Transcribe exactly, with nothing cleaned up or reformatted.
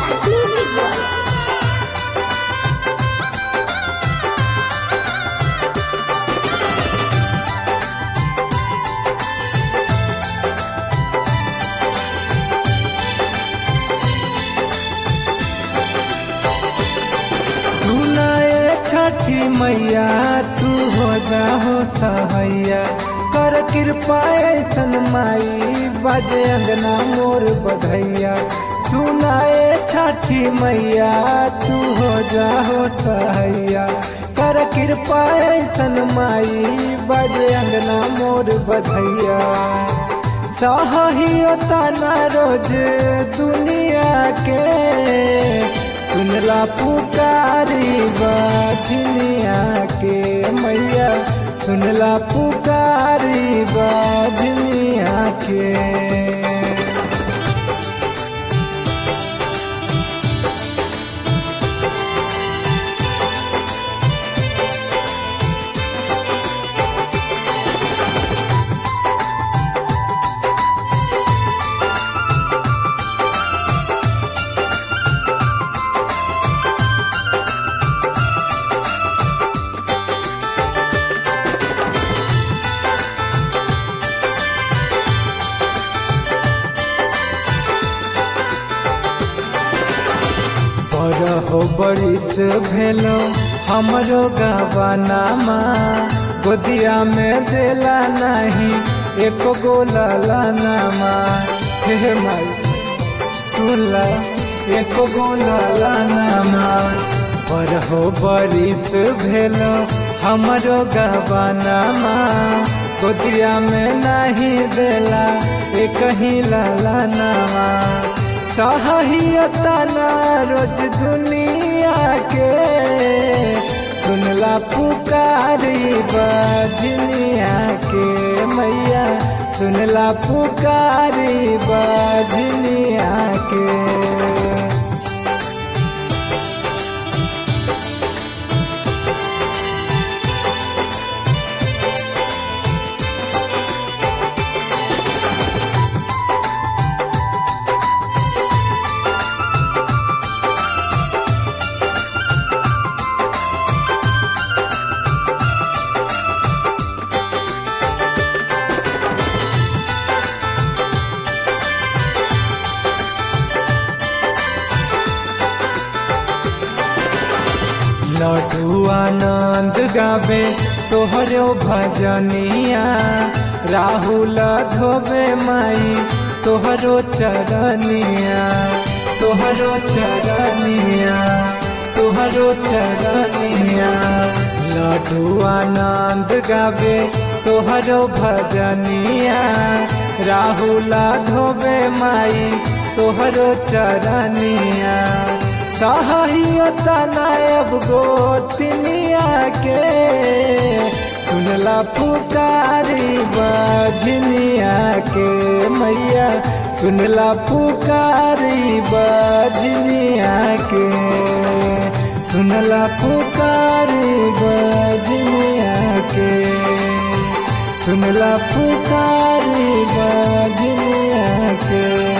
Music World. सुनाए छठी मैया तू हो जाहो सहैया, कर कृपा ऐसन माई बाजे अंगना मोर बधैया। सुनाए छठी मैया तू हो जाहो सहैया, कर कृपा ऐसन माई बाजे अंगना मोर बधैया। सहहियो तना रोज दुनिया के, सुनला पुकारी बाझनिया के मैया, सुनला पुकारी बाझनिया के। हो बरिस भेलो हमरो गवानामा, गोदिया में देला नहीं एको गोला लानामा। हे माई सुनला एको गोला लानामा, पर हो बरिस भेलो हमरो गवानामा, गोदिया में नहीं देला एक ही लानामा। सहहियता ना रोज दुनिया के, सुनला पुकारी बाझनिया के मैया, सुनला पुकारी बाझनिया के। लड्डू आनंद गावे तोहरो भजनिया, राहुल धोबे माई तोहरो चरनिया, तोहरो चरनिया, तोहरो चरनिया। लड्डू आनंद गावे तोहरो भजनिया, राहुल धोबे माई तोहरो चरनिया। सहहियता नायब गोतनिया के, सुनला पुकारी बाझनिया के मैया, सुनला पुकारी बाझनिया के, सुनला पुकारी बाझनिया के, सुनला पुकारी बाझनिया के।